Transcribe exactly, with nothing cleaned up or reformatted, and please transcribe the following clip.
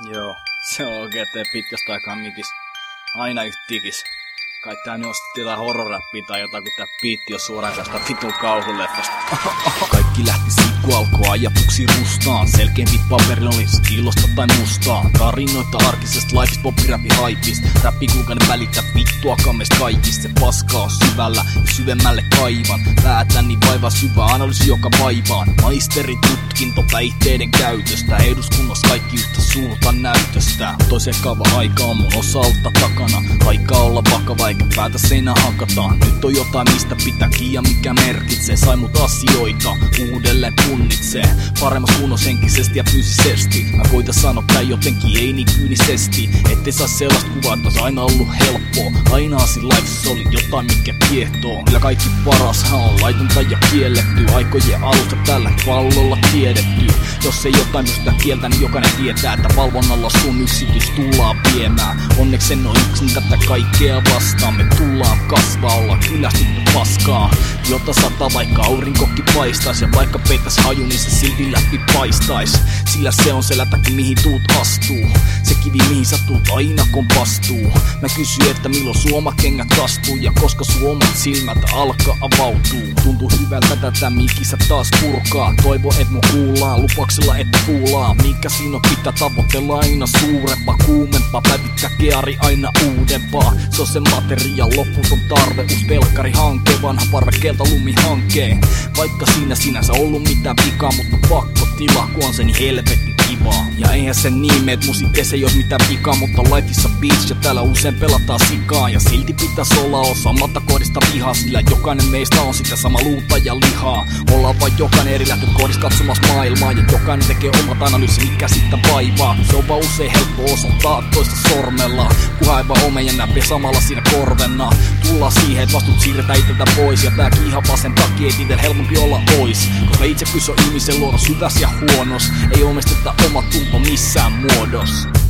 Joo, se on oikein, ettei pitkästä aikaa mikis aina yhtä tikis. Kai tää nyt on sitten horror-räppiä tai jotain, kun tää biitti on suoraan tästä vitun kauhuleffasta. Kaikki lähti siitä, kun alkoi ajatuksi rustaan. Selkeämpi paperilla oli kilosta tai mustaa. Tarinoita arkisesta laifista, pop-räppi haipista. Räppi kuinka välittää vittuakaan meistä kaikista. Se paskaa syvällä ja syvemmälle kaivan. Päätäni vaivaa syvä analyysi joka vaivaan. Maisteritutkinto päihteiden käytöstä. Eduskunnassa kaikki yhtä suurta näytöstä. Toisen kaava aika on mun osalta takana. Aikaa olla vakava eikä päätä seinä hakataan. Nyt on jotain mistä pitää kiinni mikä merkitsee. Sai mut asioita uudelleen punnitsee. Paremmassa kunnossa henkisesti ja fyysisesti. Mä koitan sanoa tää jotenkin ei niin kyynisesti. Ettei saa sellaista kuvaa, että ois aina ollut helppoa. Aina asin lifessa oli jotain mikä kiehtoo. Kyllä kaikki parashan on laitonta ja kielletty. Aikojen alusta tällä pallolla tiedetty. Jos ei jotain pystytä kieltä, niin jokainen tietää, että valvonnalla sun yksityis tullaan viemään. Onneksi en oo yksin tätä kaikkea vastaan. Me tullaan kasvaa, ollaan kyllästytty paskaa. Jota sataa vaikka aurinkokin paistais. Ja vaikka peittäis haju, niin se silti läpi paistais. Sillä se on se lätäkö mihin tuut astuu. Se kivi mihin sä tuut aina kompastuu. Mä kysyn, että milloin suoma kengät kastuu. Ja koska suomat silmät alkaa avautuu. Tuntuu hyvältä tätä mikisä taas purkaa. Toivo et mun kuullaan, lupauksella et kuulaa. Mikä siinä on pitää tavoitella aina suurempaa. Kuumempaa, päivittää keari aina uudempaa. Se on se materiaal, lopputon tarve. Uus pelkkari hanke, vanha parvekkeelta lumihankkeen. Vaikka siinä sinänsä ollut mitään vikaa, mutta pakko tilaa, kun on se niin helvetin kivaa. Ja eihän se niin mene, et musiikkeissa ei oo mitään vikaa, mutta lifeissa beats ja täällä usein pelataan sikaa. Ja silti pitäis olla osa matakoodista vihaa, sillä jokainen meistä on sitä sama luuta ja lihaa. Ollaan vaan jokainen eri lähtökoodissa katsomassa maailmaa, ja jokainen tekee omat analyysi, mikä sitten vaivaa. Se on vaan usein helppo osoittaa toista sormella, kunhan ei vaan ome ja näppiä samalla siinä korvenna. Tullaan siihen, et vastuut siirretään iteltä pois, ja tääkin ihan vaan sen takia, et itel helpompi olla ois. Koska itse kyse on ihmisen luonnos hyväs ja huonos, ei omisteta oma tunto missään muodossa.